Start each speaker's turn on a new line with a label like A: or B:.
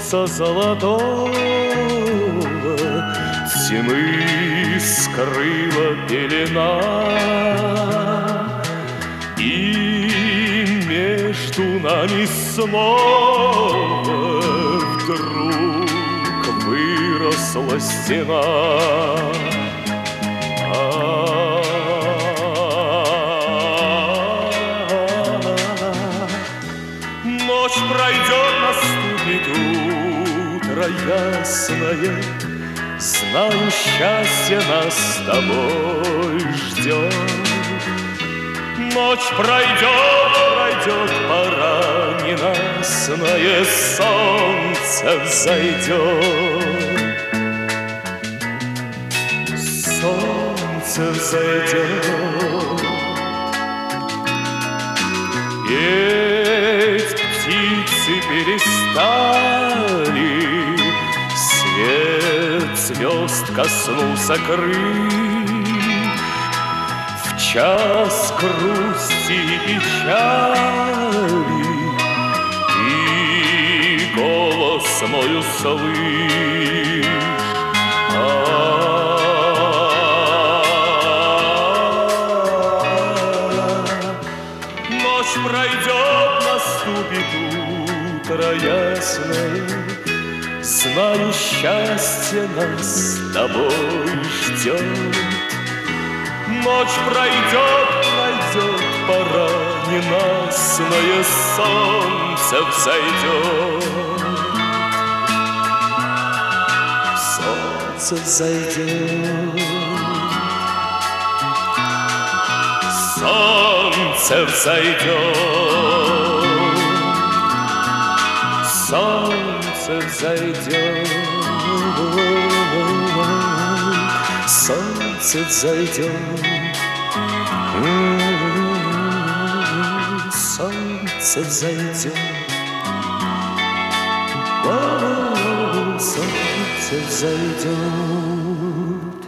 A: солнца золотого тьмы скрыла пелена, и между нами снова вдруг выросла стена. Ночь пройдет, наступит утро ясное, знаю, счастье нас с тобой ждет. Ночь пройдет, пройдет, пора ненастное, солнце взойдет. Солнце взойдет. Петь птицы перестали, свет звезд коснулся крыль. В час грусти и печали ты голос мой услышь. Ночь пройдет, наступит утро ясное, знаю, счастье нас с тобой ждет. Ночь пройдет, пройдет, пора ненастное, солнце взойдет. Солнце взойдет. Солнце взойдет. Солнце взойдет. Солнце взойдет. Солнце взойдет. Солнце взойдет.